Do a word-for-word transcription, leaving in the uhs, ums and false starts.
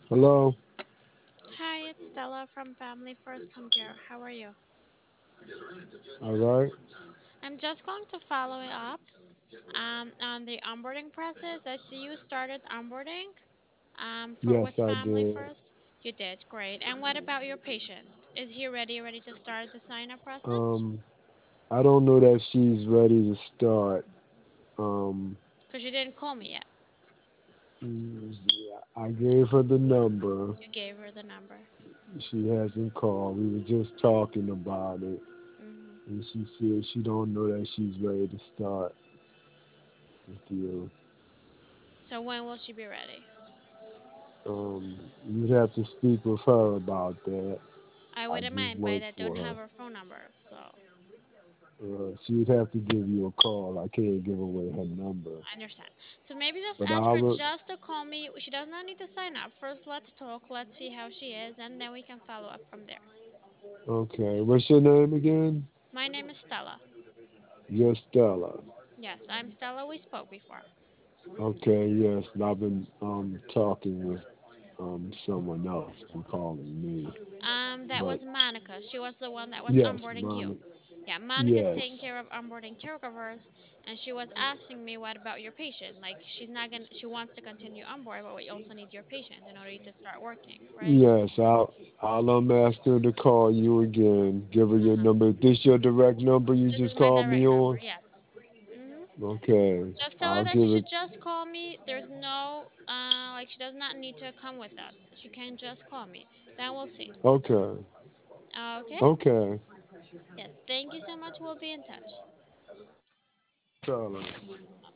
Hello? Hi, it's Stella from Family First Home Care. How are you? All right. I'm just going to follow up um, on the onboarding process. I see you started onboarding um, for Yes, with I Family did. First. You did, great. And what about your patient? Is he ready, ready to start the sign up process? Um, I don't know that she's ready to start. Um, Because you didn't call me yet. mm, I gave her the number. You gave her the number. She hasn't called. We were just talking about it, Hmm. and she said she don't know that she's ready to start with you. So when will she be ready? Um, you'd have to speak with her about that. I I wouldn't just mind, but work I don't for her. have her phone number. So Uh, she'd have to give you a call. I can't give away her number, I understand. So maybe just but ask I her will. just to call me. She does not need to sign up. First, let's talk. Let's see how she is, and then we can follow up from there. Okay, what's your name again? My name is Stella. Yes, Stella. Yes, I'm Stella. We spoke before. Okay, yes, and I've been um talking with um someone else been calling me, Um, that but was Monica. She was the one that was yes, onboarding you. mommy, Yeah, Monica's yes, taking care of onboarding caregivers, and she was asking me what about your patient? Like she's not gonna, she wants to continue on board, but we also need your patient in order to start working, right? yes. I'll I'll um ask her to call you again. Give her Uh your huh. number. This your direct number you This is just my called direct me number. on? Yes. Mhm. Okay, Just tell her I'll that she give it. should just call me. There's no, uh, like she does not need to come with us. She can just call me. Then we'll see. Okay, Okay? okay. Yes. Thank you so much. We'll be in touch. Tell her.